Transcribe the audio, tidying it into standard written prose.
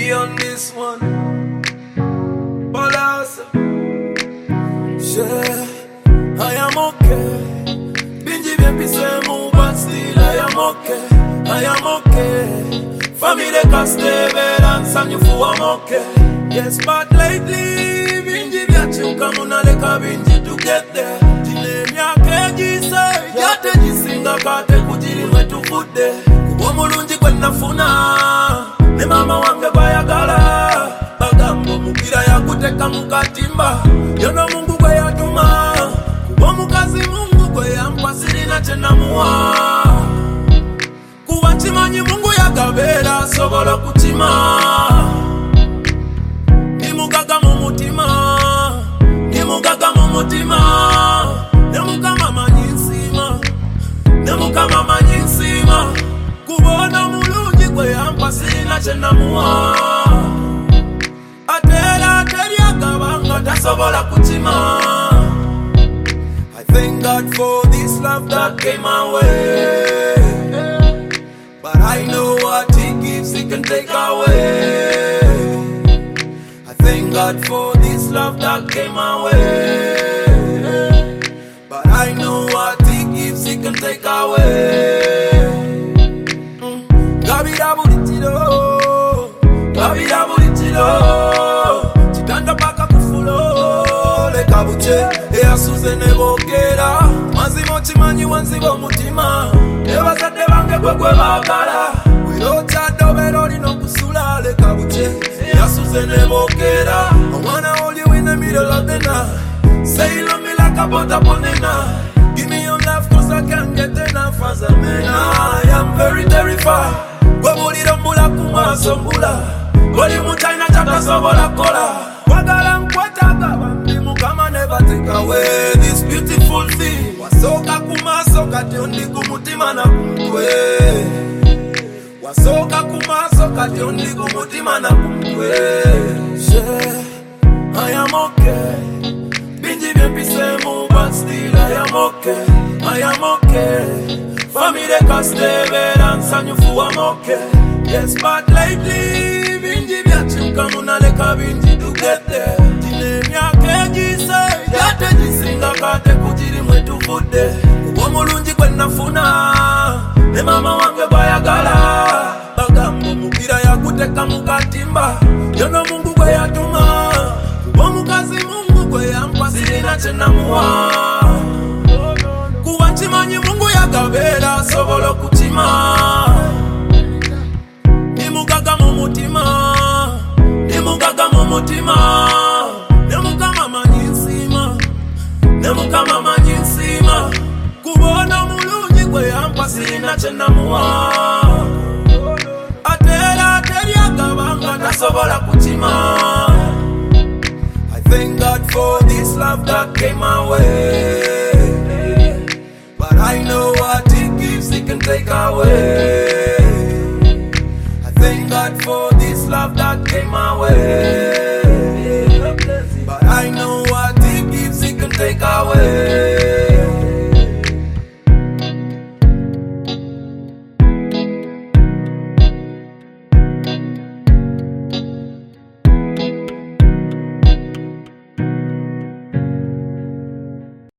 Biggie on this one. Balasa. Yeah, I am okay. Binji bien pisemu, but still I am okay. I am okay. Family can stay better and some you fool I'm okay. Yes, but lately binji biachuka munaleka binji to get there. Jine nyake jise, yate jisinga kate kujiri mwetu fude. Kubo mulunji kwena funa, ne mama wange bayagala. Bagambo mukira ya kuteka mukatimba, yono Mungu kwe yatuma. Kubo mukazi Mungu kwe yampa sirina chena muwa. Kuwa chimanyi Mungu yakabera sobolo kuchima. Nimugaga mumutima, nimugaga mumutima. Nemukama manyinsima, nemukama manyinsima. Kubona mulungi kwe yampa sirina chena muwa. Atela teria kabanga tasobola kuchima. I thank God for this love that came my way. But I know what He gives, He can take away. I thank God for this love that came my way. But I know what He gives, He can take away. Gabida bulitilo, gabida bulitilo. Chitanda paka kufulo, le kabuche, ea suze nebokera. Mazimo chimanyi wanzibo mutima. Eva zate bange kwe bagala. Wiro chado beroli no kusula, le kabuche, ea suze nebokera. I wanna hold you in the middle of the night. Say you love me like a butter ponena. Give me your love cause I can't get enough as a man. I am very terrified. Gwabuli rambula kumasombula. Goli mutaina chaka sobola kola. Wagala mkwetaka bambimu kama never take away this beautiful thing. Wasoka kumasoka tiondi kumutima na kumkwe. Wasoka kumasoka tiondi kumutima na kumkwe. Yeah, I am okay. Binji bien pisemu, but still I am okay. I am okay. Family can stay better and sanyufu I'm okay. Yes, but lately binji biachuka munaleka binji to get there. Jine nyake jise, yate jisinga kate kujiri mwetu fude. Kubo mulunji kwena funa, ne mama wange bayagala. Bagambo mukira ya kuteka mukatimba, yono Mungu kwe yatuma. Kubo mukazi Mungu kwe yampa sirina chena muwa. Kuwa chimanyi Mungu yakabera sobolo kuchima. Nimugaga mumutima, nimugaga mumutima. Nemukama manyinsima, nemukama manyinsima. Kubona mulungi kwe yampa sirina chena muwa. Atela teria kabanga tasobola kuchima. I thank God for this love that came my way. But I know what He gives, He can take away.